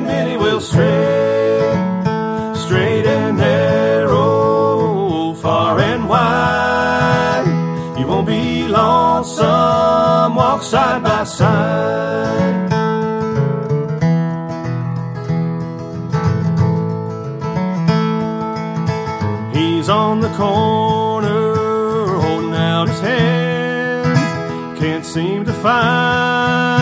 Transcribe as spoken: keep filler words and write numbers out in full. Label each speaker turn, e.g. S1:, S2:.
S1: and many will stray, straight and narrow, far and wide. You won't be lonesome, walk side by side. He's on the corner, holding out his hand, can't seem to find